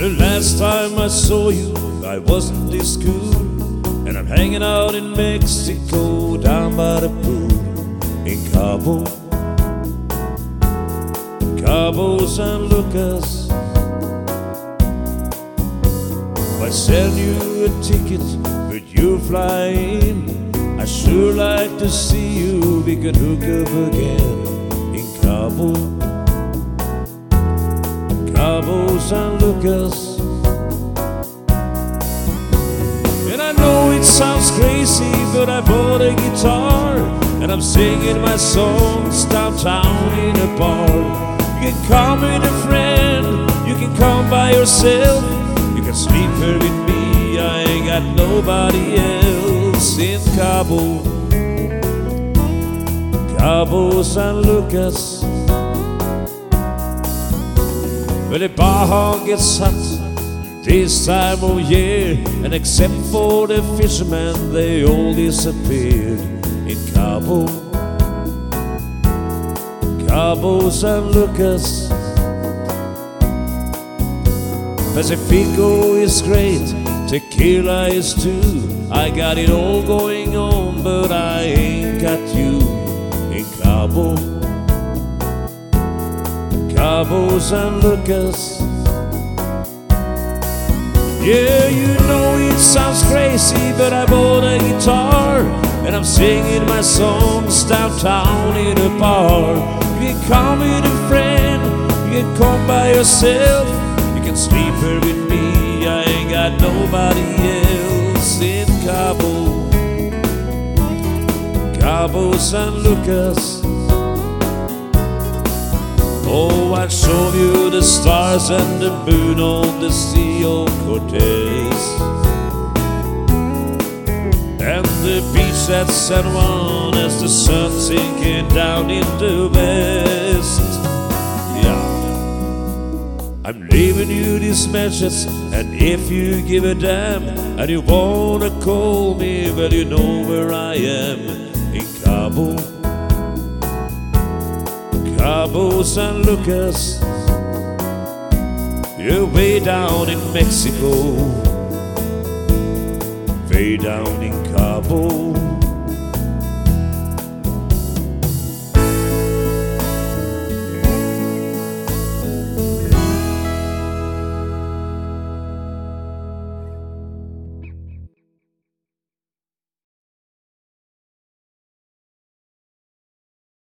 The last time I saw you, I wasn't this cool, and I'm hanging out in Mexico, down by the pool in Cabo, Cabo San Lucas. If I send you a ticket, but you fly in, I sure like to see you. We can hook up again in Cabo, Cabo San Lucas. And I know it sounds crazy, but I bought a guitar, and I'm singing my songs downtown in a bar. You can come with a friend, you can come by yourself, you can sleep here with me, I ain't got nobody else in Cabo, Cabo San Lucas. Well, the bar gets hot this time of year, and except for the fishermen, they all disappeared in Cabo, Cabo San Lucas. Pacifico is great, tequila is too. I got it all going on, but I ain't got you in Cabo, Cabo San Lucas. Yeah, you know it sounds crazy, but I bought a guitar, and I'm singing my songs downtown in a bar. You can come with a friend, you can come by yourself, you can sleep here with me, I ain't got nobody else in Cabo, Cabo San Lucas. Oh, I'd show you the stars and the moon on the Sea of Cortez, and the beach at San Juan as the sun sinking down in the west. Yeah, I'm leaving you this message, and if you give a damn and you wanna call me, well, you know where I am in Cabo, Cabo San Lucas. You're way down in Mexico, way down in Cabo.